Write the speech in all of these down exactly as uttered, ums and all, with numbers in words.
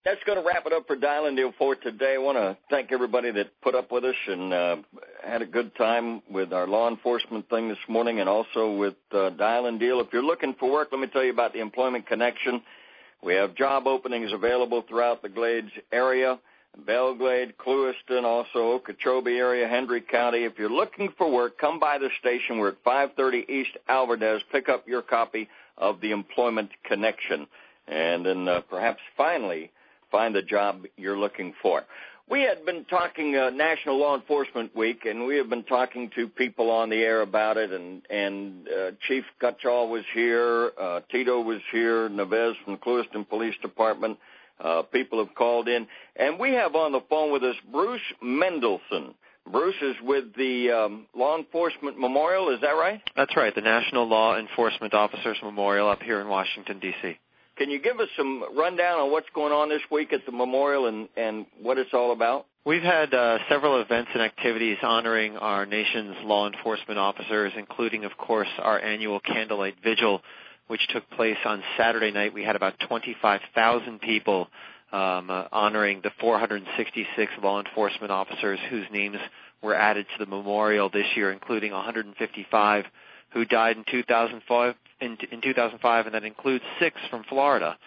that's going to wrap it up for Dial and Deal for today. I want to thank everybody that put up with us and uh, had a good time with our law enforcement thing this morning and also with uh, Dial and Deal. If you're looking for work, let me tell you about the Employment Connection. We have job openings available throughout the Glades area, Belglade, Clewiston, also Okeechobee area, Hendry County. If you're looking for work, come by the station. We're at five thirty East Alvarez. Pick up your copy of the Employment Connection. And then uh, perhaps finally find the job you're looking for. We had been talking uh, National Law Enforcement Week, and we have been talking to people on the air about it, and, and uh, Chief Gutchall was here, uh, Tito was here, Neves from Clewiston Police Department. Uh, people have called in. And we have on the phone with us Bruce Mendelson. Bruce is with the um, Law Enforcement Memorial, is that right? That's right, the National Law Enforcement Officers Memorial up here in Washington, D C Can you give us some rundown on what's going on this week at the memorial and, and what it's all about? We've had uh, several events and activities honoring our nation's law enforcement officers, including, of course, our annual Candlelight Vigil, which took place on Saturday night. We had about twenty-five thousand people um, uh, honoring the four hundred sixty-six law enforcement officers whose names were added to the memorial this year, including one hundred fifty-five who died in two thousand five, in, in two thousand five, and that includes six from Florida.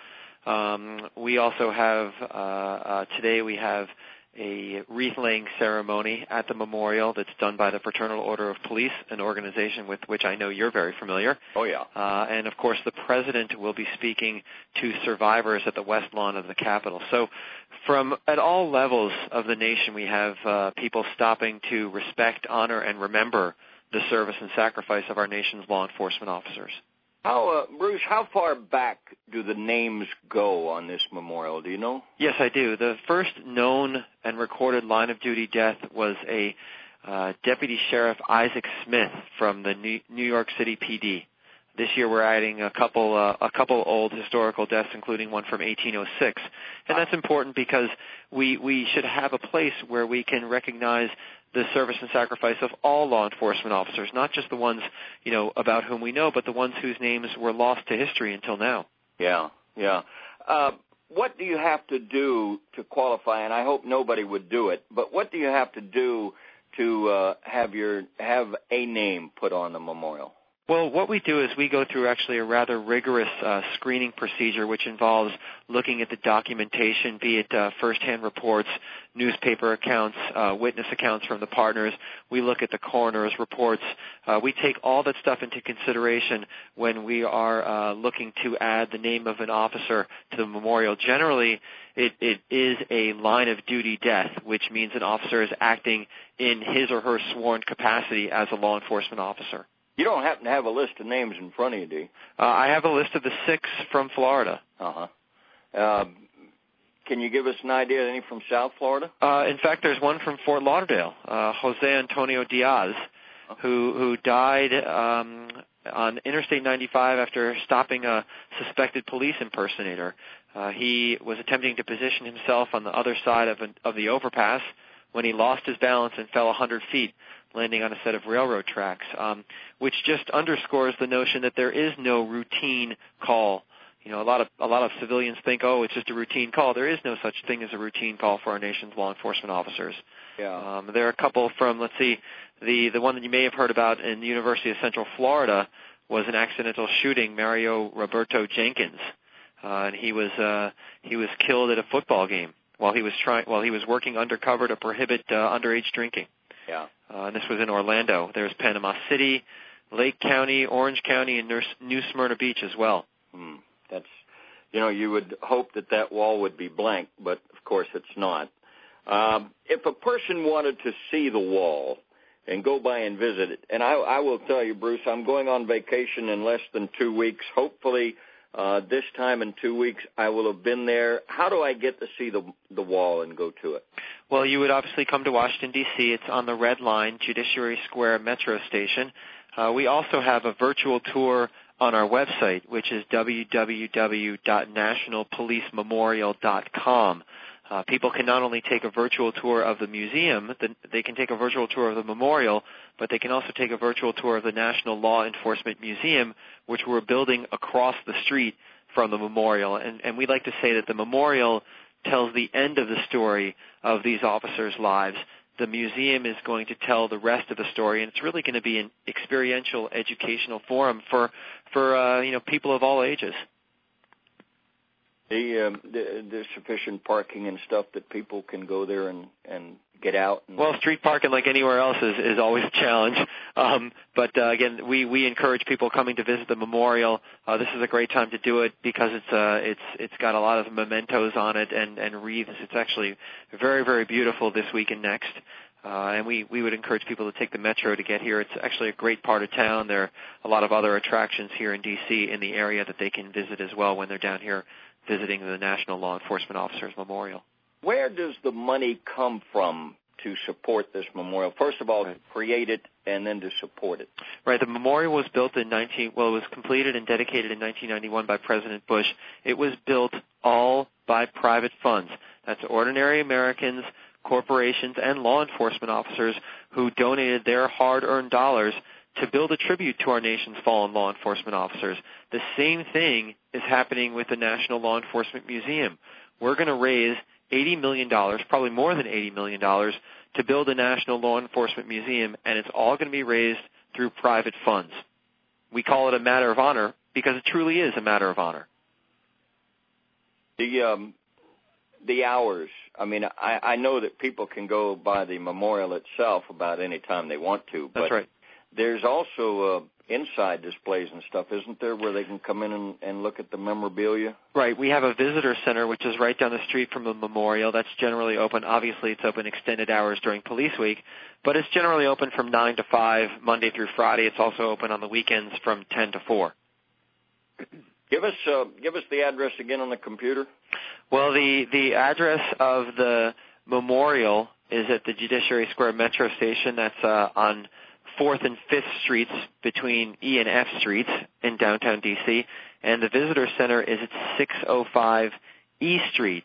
Um, we also have, uh, uh, today we have a wreath-laying ceremony at the memorial that's done by the Fraternal Order of Police, an organization with which I know you're very familiar. Oh, yeah. Uh, and, of course, the President will be speaking to survivors at the West Lawn of the Capitol. So from at all levels of the nation, we have uh, people stopping to respect, honor, and remember the service and sacrifice of our nation's law enforcement officers. How, uh, Bruce, how far back do the names go on this memorial? Do you know? Yes, I do. The first known and recorded line-of-duty death was a uh, Deputy Sheriff Isaac Smith from the New York City P D. This year we're adding a couple uh, a couple old historical deaths, including one from eighteen oh six. And that's important because we, we should have a place where we can recognize the service and sacrifice of all law enforcement officers, not just the ones, you know, about whom we know, but the ones whose names were lost to history until now. Yeah, yeah. Uh, what do you have to do to qualify? And I hope nobody would do it, but what do you have to do to uh, have your have a name put on the memorial? Well, what we do is we go through actually a rather rigorous uh, screening procedure, which involves looking at the documentation, be it uh, firsthand reports, newspaper accounts, uh, witness accounts from the partners. We look at the coroner's reports. Uh, we take all that stuff into consideration when we are uh, looking to add the name of an officer to the memorial. Generally, it, it is a line-of-duty death, which means an officer is acting in his or her sworn capacity as a law enforcement officer. You don't happen to have a list of names in front of you, do you? Uh, I have a list of the six from Florida. Uh-huh. Uh, can you give us an idea of any from South Florida? Uh, in fact, there's one from Fort Lauderdale, uh, Jose Antonio Diaz, uh-huh. who who died um, on Interstate ninety-five after stopping a suspected police impersonator. Uh, he was attempting to position himself on the other side of, an, of the overpass when he lost his balance and fell one hundred feet. Landing on a set of railroad tracks, um, which just underscores the notion that there is no routine call. You know, a lot of a lot of civilians think, oh, it's just a routine call. There is no such thing as a routine call for our nation's law enforcement officers. Yeah. Um, there are a couple from, let's see, the the one that you may have heard about in the University of Central Florida was an accidental shooting, Mario Roberto Jenkins, uh, and he was uh, he was killed at a football game while he was trying while he was working undercover to prohibit uh, underage drinking. Yeah. Uh, and this was in Orlando. There's Panama City, Lake County, Orange County, and New Smyrna Beach as well. Hmm. That's, you know, you would hope that that wall would be blank, but of course it's not. Um, if a person wanted to see the wall and go by and visit it, and I, I will tell you, Bruce, I'm going on vacation in less than two weeks. Hopefully uh, this time in two weeks I will have been there. How do I get to see the the wall and go to it? Well, you would obviously come to Washington, D C It's on the Red Line, Judiciary Square Metro Station. Uh, we also have a virtual tour on our website, which is w w w dot national police memorial dot com. Uh, people can not only take a virtual tour of the museum, the, they can take a virtual tour of the memorial, but they can also take a virtual tour of the National Law Enforcement Museum, which we're building across the street from the memorial. And, and we like to say that the memorial tells the end of the story of these officers' lives. The museum is going to tell the rest of the story, and it's really going to be an experiential educational forum for, for uh, you know, people of all ages. The, um, the there's sufficient parking and stuff that people can go there and, and get out. And well, street parking, like anywhere else, is, is always a challenge. Um, but uh, again, we, we encourage people coming to visit the memorial. Uh, this is a great time to do it because it's uh, it's it's got a lot of mementos on it and, and wreaths. It's actually very, very beautiful this week and next. Uh, and we, we would encourage people to take the metro to get here. It's actually a great part of town. There are a lot of other attractions here in D C in the area that they can visit as well when they're down here visiting the National Law Enforcement Officers Memorial. Where does the money come from to support this memorial? First of all, right. to create it and then to support it. Right. The memorial was built in nineteen. Well, it was completed and dedicated in nineteen ninety-one by President Bush. It was built all by private funds. That's ordinary Americans, corporations, and law enforcement officers who donated their hard-earned dollars to build a tribute to our nation's fallen law enforcement officers. The same thing is happening with the National Law Enforcement Museum. We're going to raise eighty million dollars, probably more than eighty million dollars, to build a National Law Enforcement Museum, and it's all going to be raised through private funds. We call it a matter of honor because it truly is a matter of honor. The um, the hours, I mean, I, I know that people can go by the memorial itself about any time they want to. But that's right. There's also uh, inside displays and stuff, isn't there, where they can come in and, and look at the memorabilia? Right. We have a visitor center, which is right down the street from the memorial. That's generally open. Obviously, it's open extended hours during police week, but it's generally open from nine to five, Monday through Friday. It's also open on the weekends from ten to four. Give us uh, give us the address again on the computer. Well, the, the address of the memorial is at the Judiciary Square Metro Station. That's uh, on fourth and fifth Streets between E and F Streets in downtown D C, and the Visitor Center is at six oh five E Street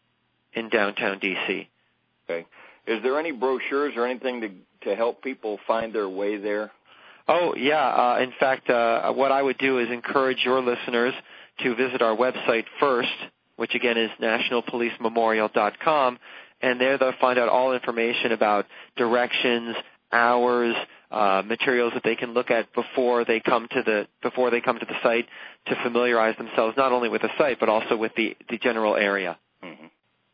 in downtown D C. Okay. Is there any brochures or anything to, to help people find their way there? Oh, yeah. Uh, in fact, uh, what I would do is encourage your listeners to visit our website first, which again is national police memorial dot com, and there they'll find out all information about directions, hours, uh, materials that they can look at before they come to the before they come to the site to familiarize themselves not only with the site but also with the, the general area. Mm-hmm.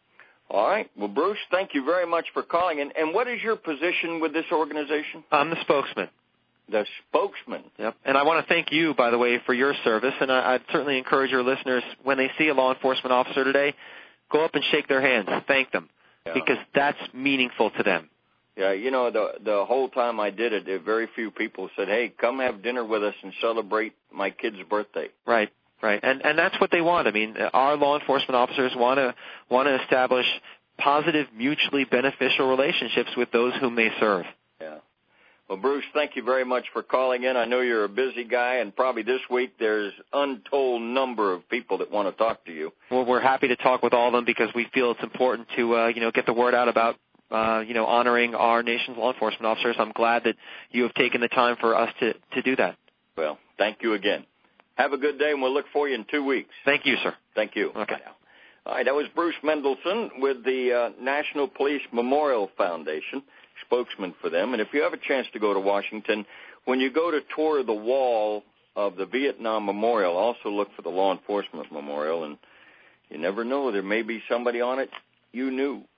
All right. Well, Bruce, thank you very much for calling. And, and what is your position with this organization? I'm the spokesman. The spokesman. Yep. And I want to thank you, by the way, for your service. And I, I'd certainly encourage your listeners, when they see a law enforcement officer today, go up and shake their hands, thank them, yeah. because that's meaningful to them. Yeah, you know, the the whole time I did it, there very few people said, hey, come have dinner with us and celebrate my kid's birthday. Right, right. And and that's what they want. I mean, our law enforcement officers want to want to establish positive, mutually beneficial relationships with those whom they serve. Yeah. Well, Bruce, thank you very much for calling in. I know you're a busy guy, and probably this week there's untold number of people that want to talk to you. Well, we're happy to talk with all of them because we feel it's important to, uh, you know, get the word out about Uh, you know, honoring our nation's law enforcement officers. I'm glad that you have taken the time for us to, to do that. Well, thank you again. Have a good day, and we'll look for you in two weeks. Thank you, sir. Thank you. Okay. All right, that was Bruce Mendelson with the uh, National Police Memorial Foundation, spokesman for them. And if you have a chance to go to Washington, when you go to tour the wall of the Vietnam Memorial, also look for the Law Enforcement Memorial. And you never know, there may be somebody on it you knew.